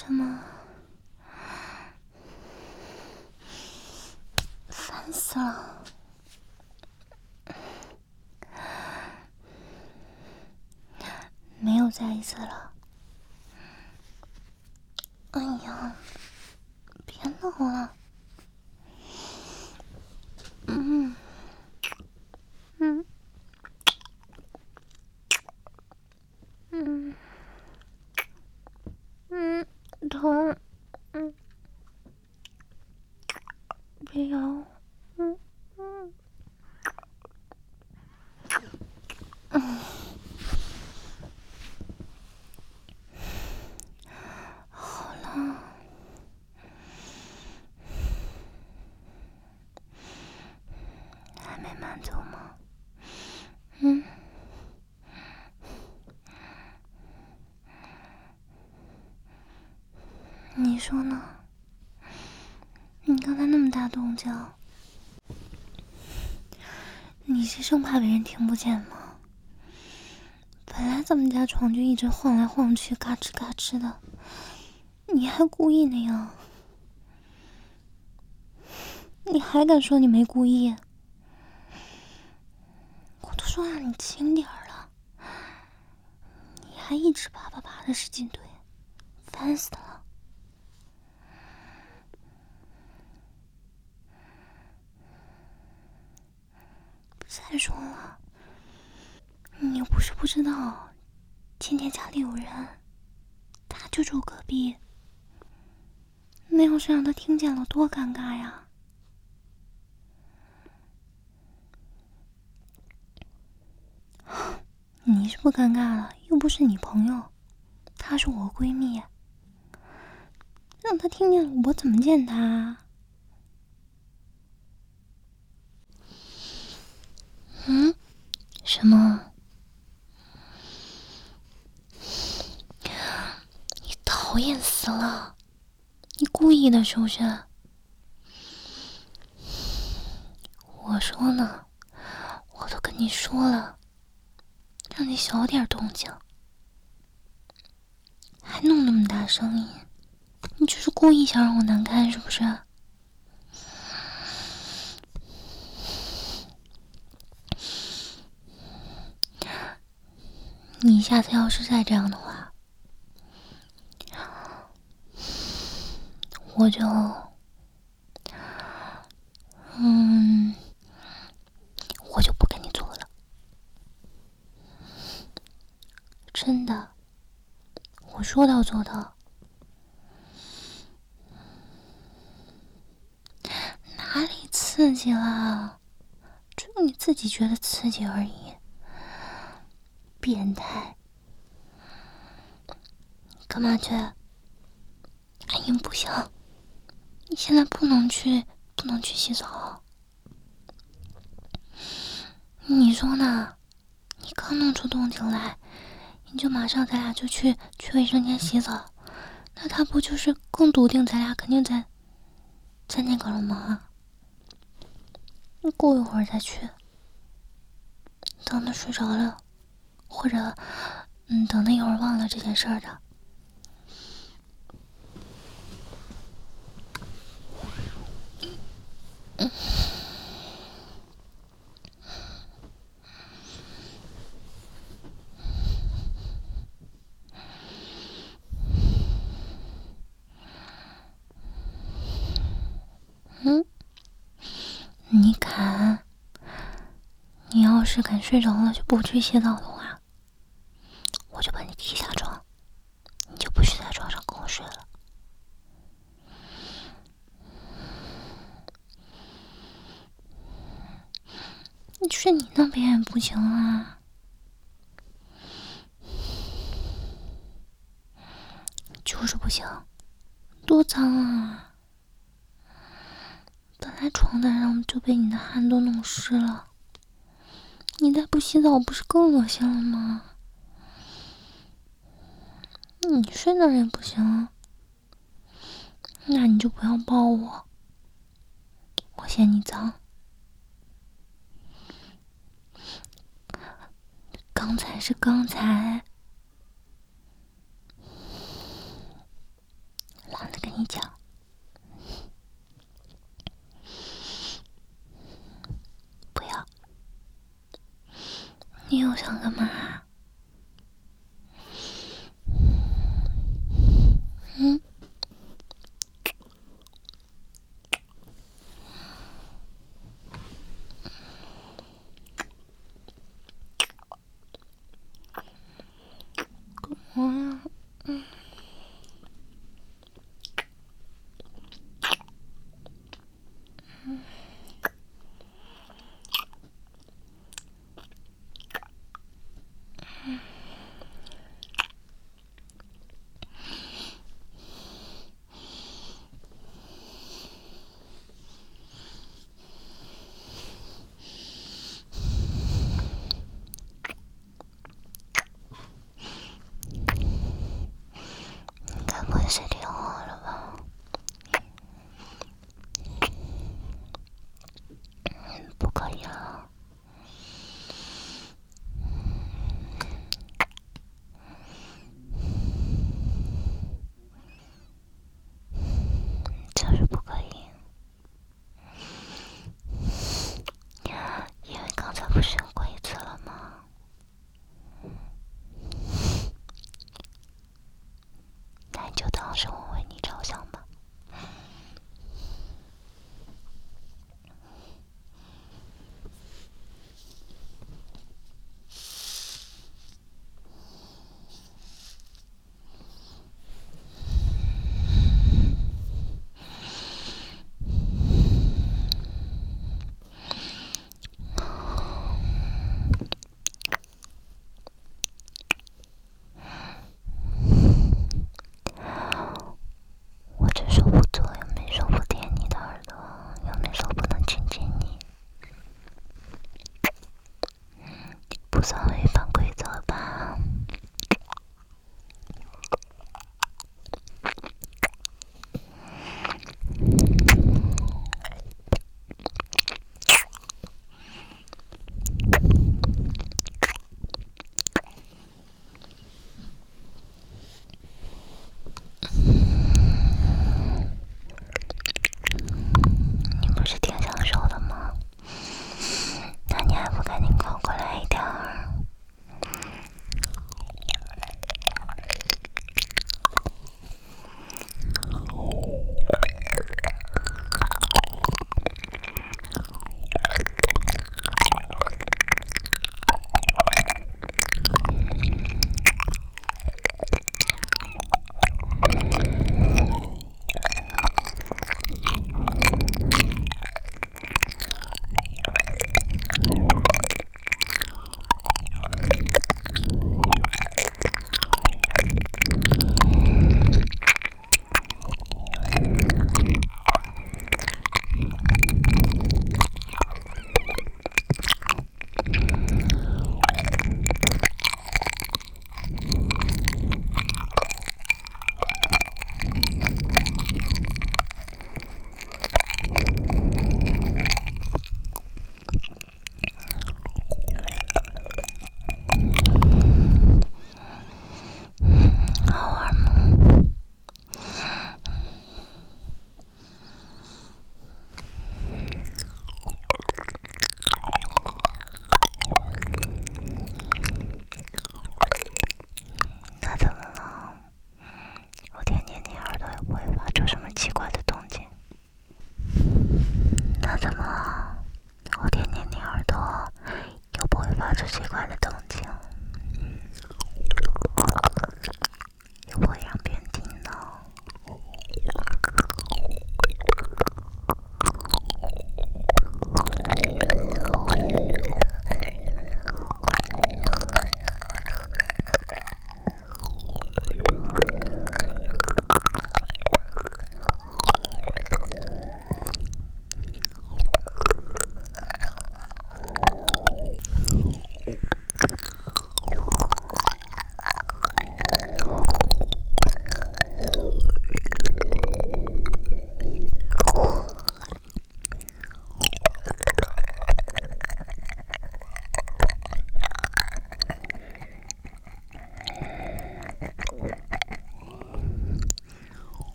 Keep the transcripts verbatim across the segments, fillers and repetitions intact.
什么？烦死了！没有再一次了。哎呀，别闹了。嗯嗯嗯嗯，疼。嗯，别咬。嗯嗯嗯，好了。还没满足吗？嗯。你说呢？你刚才那么大动静，你是生怕别人听不见吗？本来咱们家床就一直晃来晃去，嘎吱嘎吱的，你还故意那样？你还敢说你没故意？我都说让你轻点儿了，你还一直啪啪啪的使劲怼，烦死了。再说了，你又不是不知道，今天家里有人，他就住隔壁，那要是让他听见了，多尴尬呀！你是不尴尬了，又不是你朋友，她是我闺蜜，让她听见了，我怎么见她啊？嗯？什么？你讨厌死了！你故意的是不是？我说呢，我都跟你说了，让你小点动静，还弄那么大声音，你就是故意想让我难堪是不是？你下次要是再这样的话，我就，嗯，我就不跟你做了。真的，我说到做到。哪里刺激了？只有你自己觉得刺激而已。变态！干嘛去？哎呀，不行，你现在不能去，不能去洗澡。你说呢？你刚弄出动静来，你就马上咱俩就去去卫生间洗澡，那他不就是更笃定咱俩肯定在在那个了吗？你过一会儿再去，等他睡着了，或者嗯，等他一会儿忘了这件事儿的。嗯。嗯，你敢？你要是敢睡着了就不去洗澡的话，我就把你踢下床，你就不许在床上跟我睡了。你睡你那边也不行啊，就是不行，多脏啊！本来床单上就被你的汗都弄湿了，你再不洗澡不是更恶心了吗？你睡那儿也不行，那你就不要抱我，我嫌你脏。刚才是刚才， 跟你讲。不要，你又想干嘛？嗯？干嘛呀？嗯。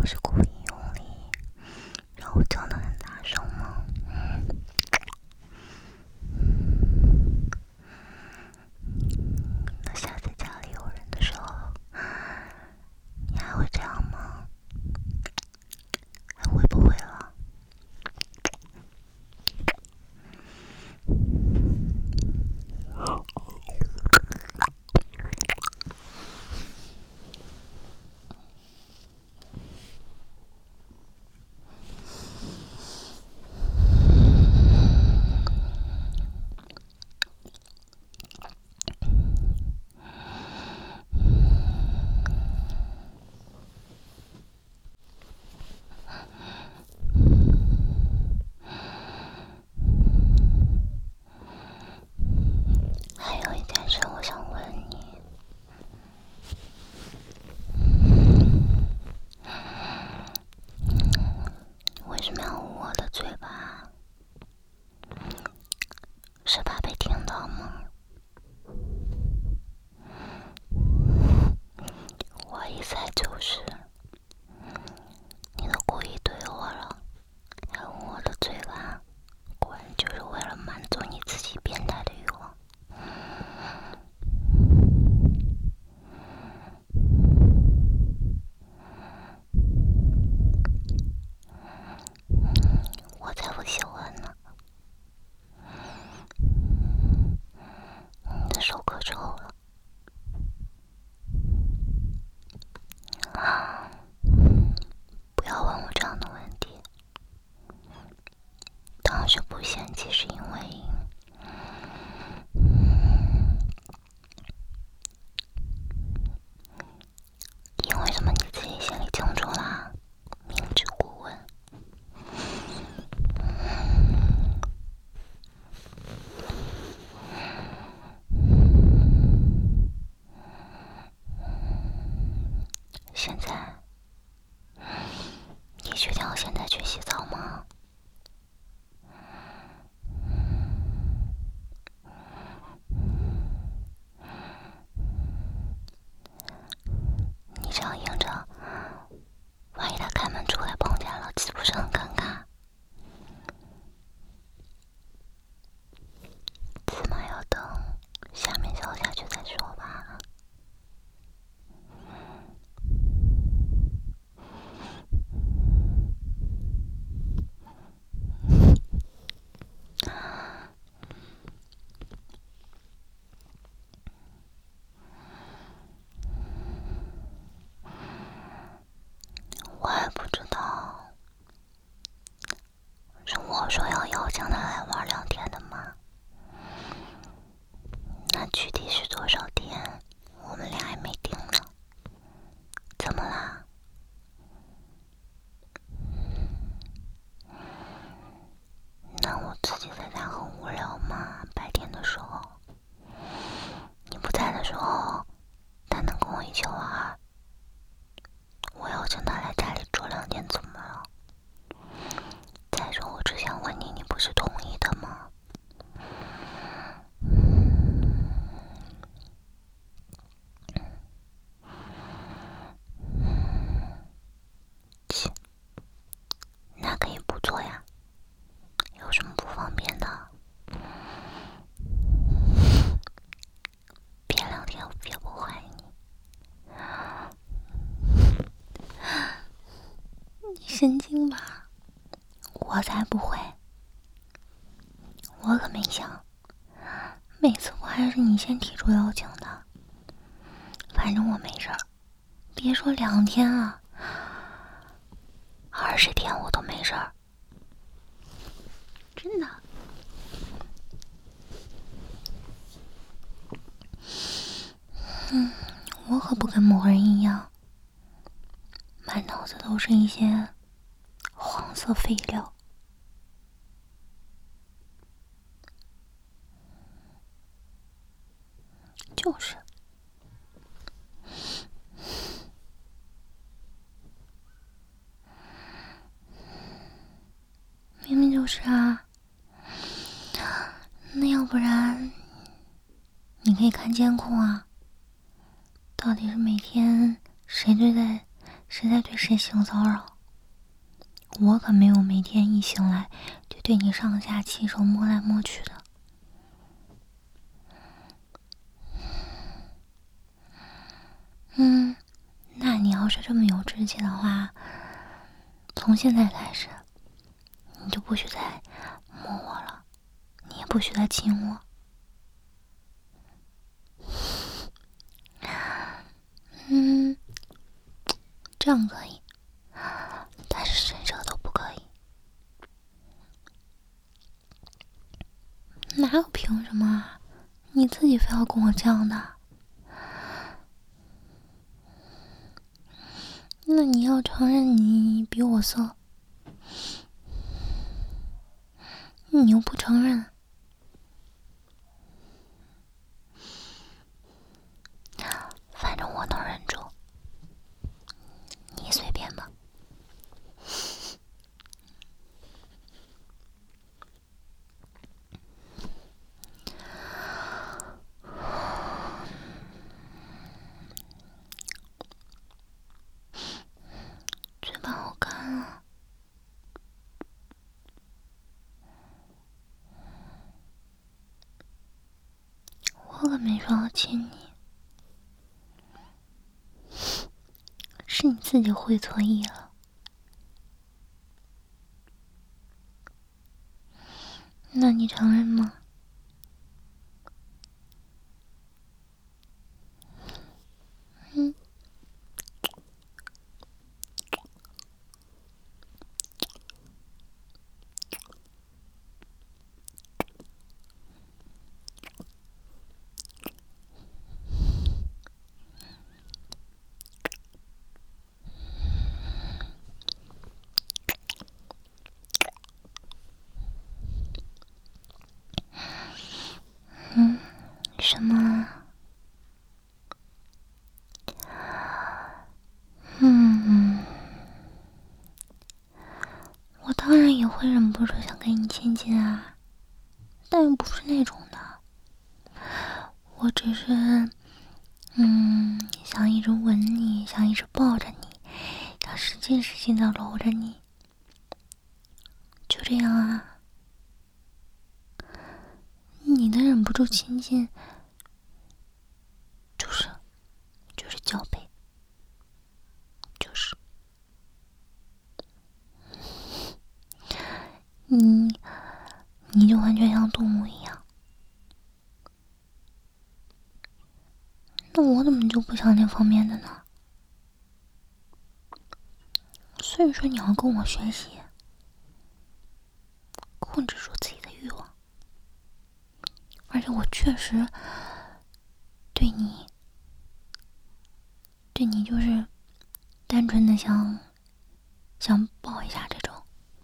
是故意用力让我叫得很大声吗？那下次家里有人的时候，你还会这样吗？还会不会了？还有一件事我想问你，为什么要捂我的嘴巴？是怕被听到吗？我一猜就是你都故意对我了，还捂我的嘴巴，果然就是为了满足你自己变态的欲望。我才不喜欢呢，你的手可臭了。不要问我这样的问题，当时不嫌弃是因为因为什么你自己心里清楚啦，明知故问。现在你决定要现在去洗澡吗？你这样硬着，万一他开门出来碰见了，岂不是很尴尬？起码要等下面消下去再说吧。我还不知道，是我说要邀请他来玩两天的吗？那具体是多少天，我们俩还没定呢。怎么啦？那我自己在家很无聊吗？白天的时候，你不在的时候，他能跟我一起玩。我邀请他来家里住两天怎么了？再说我只想问你，你不是同意的吗？切，那可以不做呀，有什么不方便的？别两天我别不坏你。你神经吧？我才不会，我可没想，每次不还是你先提出邀请的。反正我没事儿，别说两天了，二十天我都没事儿，真的。嗯，我可不跟某人一样，满脑子都是一些黄色废料。就是，明明就是啊。那要不然，你可以看监控啊，到底是每天谁对在谁在对谁性骚扰？我可没有每天一醒来就对你上下其手摸来摸去的。嗯，那你要是这么有志气的话，从现在开始，你就不许再摸我了，你也不许再亲我。嗯，这样可以，但是伸舌头不可以。哪有凭什么啊？你自己非要跟我这样的？那你要承认你比我色，你又不承认。反正我能忍住，你随便吧。嘴巴好干啊。我可没说要亲你，是你自己会错意了。那你承认吗？嗯。嗯，什么？嗯，我当然也会忍不住想跟你亲亲啊，但又不是那种的。我只是，嗯，想一直吻你，想一直抱着你，想使劲使劲的搂着你，就这样啊。你的忍不住亲近，就是就是交配，就是你你就完全像动物一样。那我怎么就不想那方面的呢？所以说你要跟我学习，控制住自己的欲望。而且我确实对你对你就是单纯的想想抱一下这种。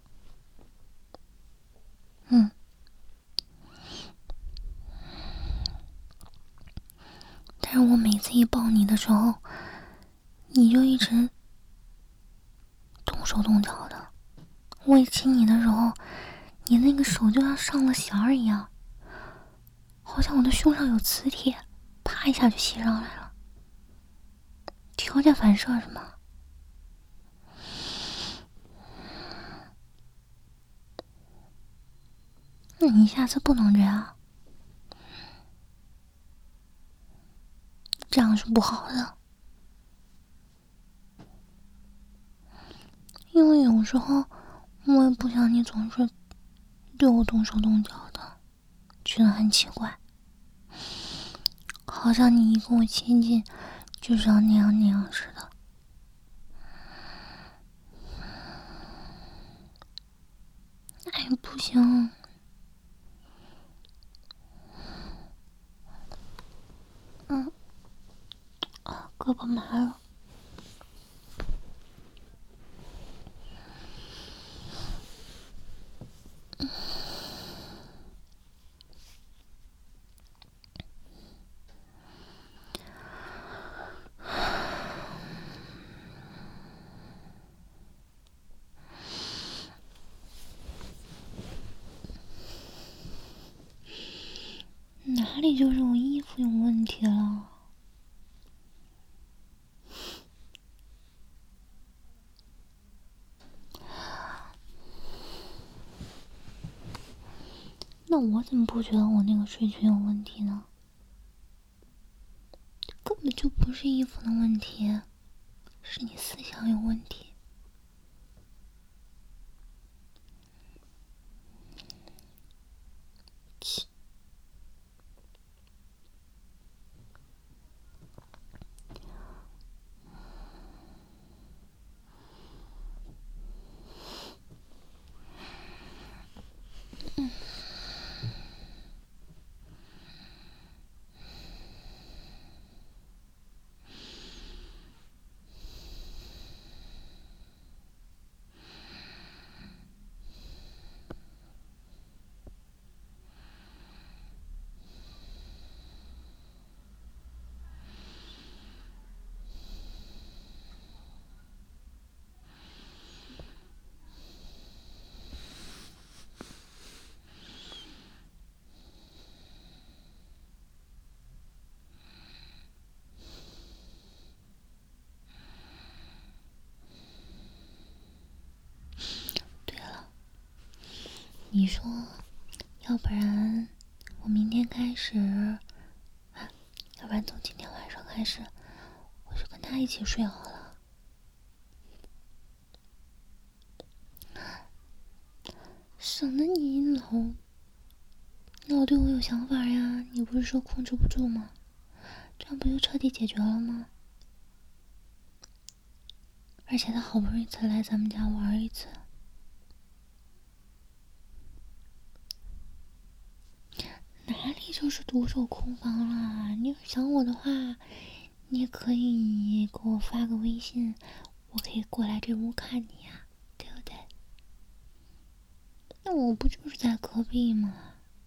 嗯，但是我每次一抱你的时候，你就一直动手动脚的。我一亲你的时候，你那个手就像上了弦儿一样，好像我的胸上有磁铁，啪一下就吸上来了。条件反射是吗？那你下次不能这样，这样是不好的。因为有时候我也不想你总是对我动手动脚的，觉得很奇怪，好像你一跟我亲近就是要那样那样似的。哎，不行，嗯，啊，胳膊麻了。哪里就是我衣服有问题了？ 那我怎么不觉得我那个睡裙有问题呢？根本就不是衣服的问题，是你思想有问题。切。嗯。你说，要不然我明天开始，啊，要不然从今天晚上开始，我就跟他一起睡好了。省得你老老对我有想法呀，你不是说控制不住吗？这样不就彻底解决了吗？而且他好不容易才来咱们家玩一次。哪里就是独守空房啦？你要想我的话，你也可以给我发个微信，我可以过来这屋看你呀，对不对？那我不就是在隔壁吗？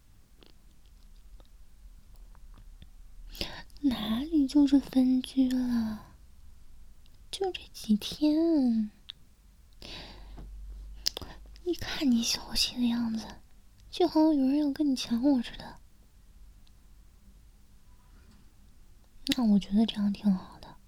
哪里就是分居了？就这几天，你看你小气的样子，就好像有人要跟你抢我似的。那我觉得这样挺好的。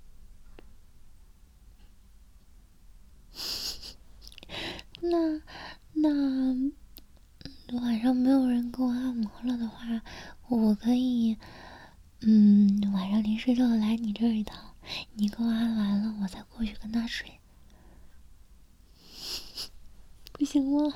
那那晚上没有人给我按摩了的话，我可以，嗯，晚上临睡觉来你这儿一趟，你给我按完了，我再过去跟他睡，不行吗？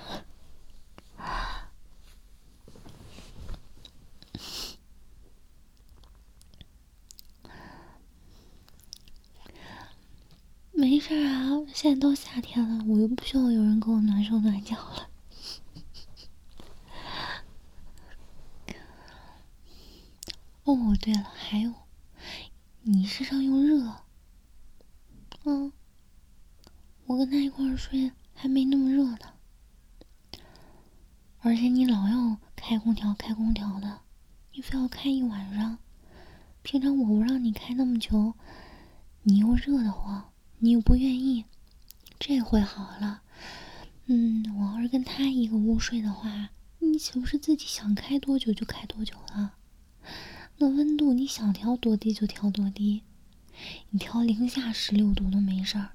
没事啊，现在都夏天了，我又不需要有人给我暖手暖脚了。哦，对了，还有，你身上又热，嗯，我跟他一块儿睡还没那么热呢，而且你老要开空调开空调的，你非要开一晚上，平常我不让你开那么久，你又热得慌，你又不愿意，这回好了。嗯，我要是跟他一个屋睡的话，你岂不是自己想开多久就开多久了？那温度你想调多低就调多低，你调零下十六度都没事儿。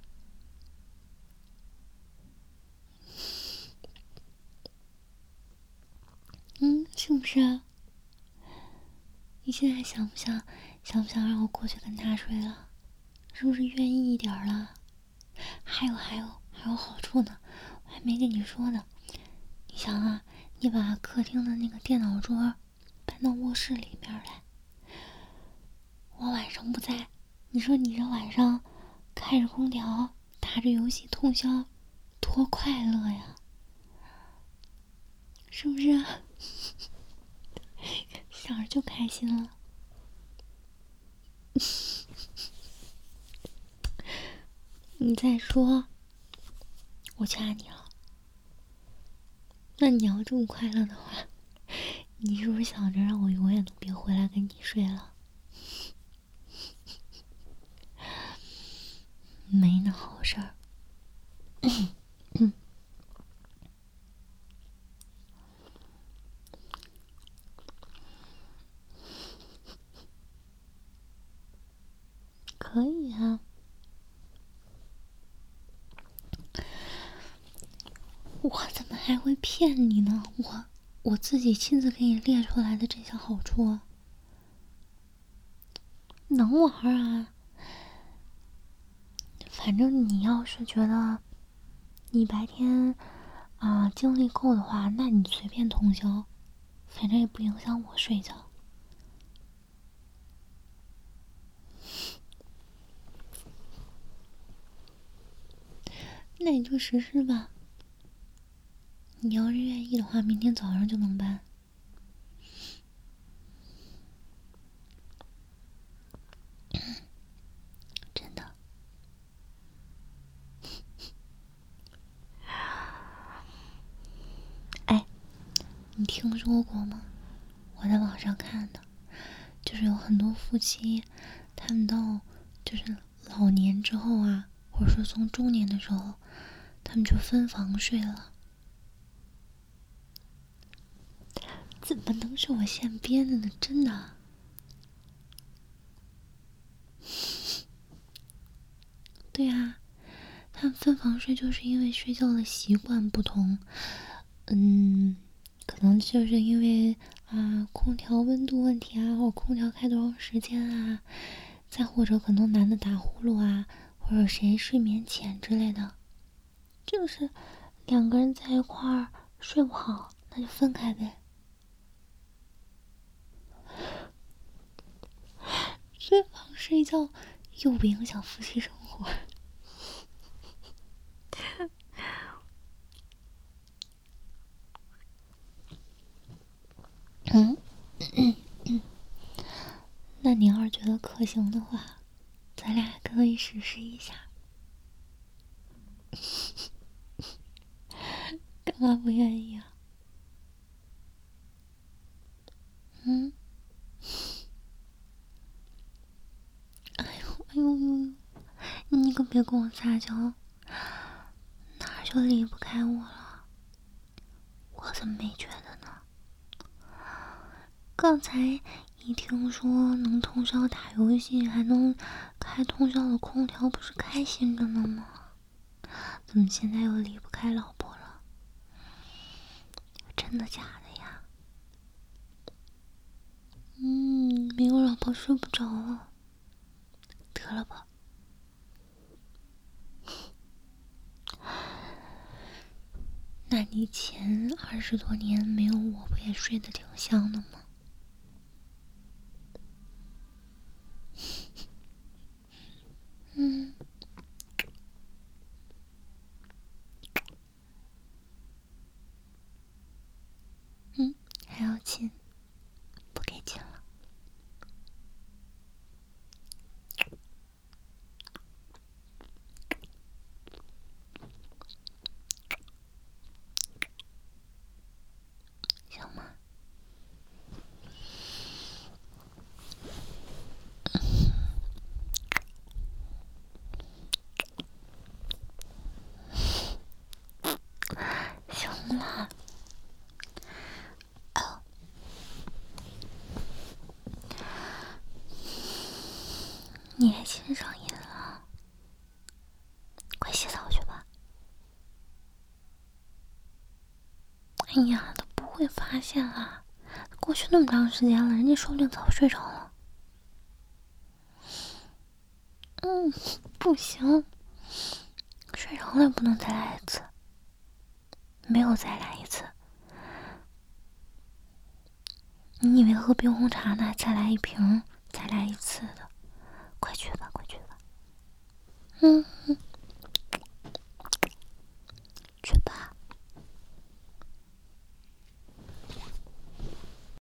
嗯，是不是啊？你现在想不想想不想让我过去跟他睡了？是不是愿意一点了？还有还有还有好处呢，我还没跟你说呢。你想啊，你把客厅的那个电脑桌搬到卧室里面来。我晚上不在，你说你这晚上开着空调，打着游戏通宵，多快乐呀！是不是啊？想着就开心了。你再说，我掐你了。那你要这么快乐的话，你是不是想着让我永远都别回来跟你睡了？没那好事儿。可以啊。我怎么还会骗你呢？我我自己亲自给你列出来的这些好处，能玩啊。反正你要是觉得你白天啊、呃、精力够的话，那你随便通宵，反正也不影响我睡觉。那你就实施吧。你要是愿意的话，明天早上就能办。真的。哎，你听说过吗？我在网上看的，就是有很多夫妻，他们到就是老年之后啊，或者说从中年的时候，他们就分房睡了。怎么能是我现编的呢？真的。对啊，他们分房睡就是因为睡觉的习惯不同，嗯，可能就是因为啊空调温度问题啊，或者空调开多长时间啊，再或者可能男的打呼噜啊，或者谁睡眠浅之类的，就是两个人在一块儿睡不好，那就分开呗。分房睡觉又不影响夫妻生活。嗯嗯嗯，那你要是觉得可行的话，咱俩可以实施一下。干嘛不愿意啊？嗯？哎呦哎呦呦！你可别跟我撒娇，哪儿就离不开我了？我怎么没觉得呢？刚才一听说能通宵打游戏，还能开通宵的空调，不是开心着呢吗？怎么现在又离不开老婆了？真的假的呀？嗯，没有老婆睡不着了。得了吧。那你前二十多年没有我，不也睡得挺香的吗？嗯。嗯，还要亲？不给亲了。行吗？行了。哦，你还亲上瘾了？快洗澡去吧。哎呀，他不会发现啦，过去那么长时间了，人家说不定早睡着了。嗯，不行，睡着了不能再来一次，没有再来一次。你以为喝冰红茶呢？再来一瓶，再来一次的。快去吧，快去吧。嗯嗯。